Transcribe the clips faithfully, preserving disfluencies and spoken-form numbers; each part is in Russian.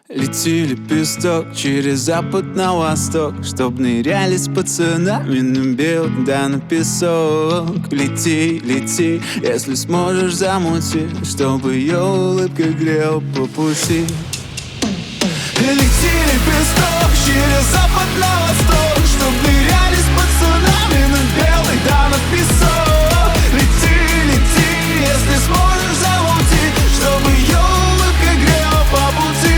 Лети, лепесток, через запад на восток, чтоб ныряли с пацанами на белый, да на песок. Лети, лети, если сможешь замути, чтобы ее улыбка грела по пути. Лети, лепесток, через запад на восток, чтоб ныряли с пацанами на белый, да на песок. Лети, лети, если сможешь замути, чтобы ее улыбка грела по пути.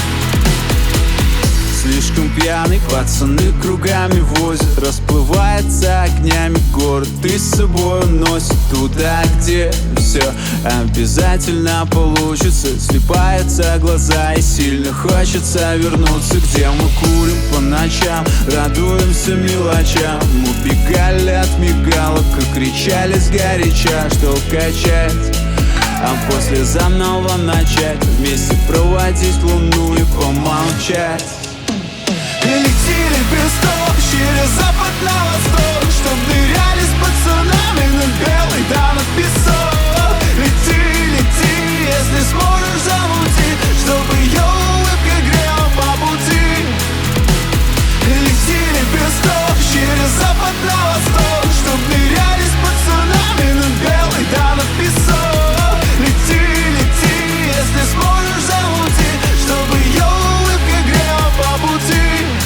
Слишком пьяный, пацаны кругами возят, расплывается огнями город и с собой уносит туда, где все обязательно получится. Слипаются глаза и сильно хочется вернуться, где мы курим по ночам, радуемся мелочам. Убегали от мигалок и кричали сгоряча, что качать, а после заново начать, вместе проводить луну и помолчать. Лети, лепесток, через запад на восток, чтоб ныряли с пацанами на белый, да на песок. Лети, лети, если сможешь замути, чтобы ее улыбка грела по пути. Лети, лепесток, через запад на восток, чтоб ныряли с пацанами на белый, да на песок. Лети, лети, если сможешь замути, чтобы ее улыбка грела по пути.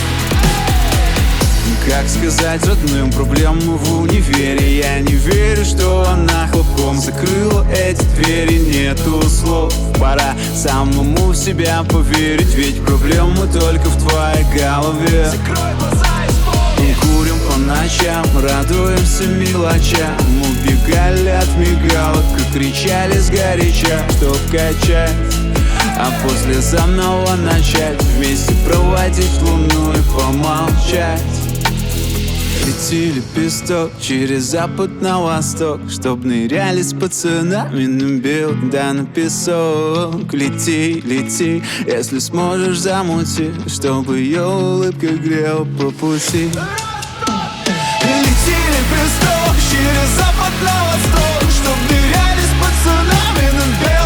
Как сказать родным, проблемы в универе. Я не верю, что она хлопком закрыла эти двери. Нету слов, пора самому в себя поверить, ведь проблемы только в твоей голове. Закрой глаза и вспомни. Курим по ночам, радуемся мелочам. Убегали от мигалок и кричали сгоряча, чтоб качать, а после заново начать, вместе проводить луну и помолчать. Лети, лепесток, через запад на восток, чтоб ныряли с пацанами на белый, да на песок. Лети, лети, если сможешь замути, чтобы ее улыбка грела по пути. Лети, лепесток, через запад на восток, чтоб ныряли с пацанами на белый.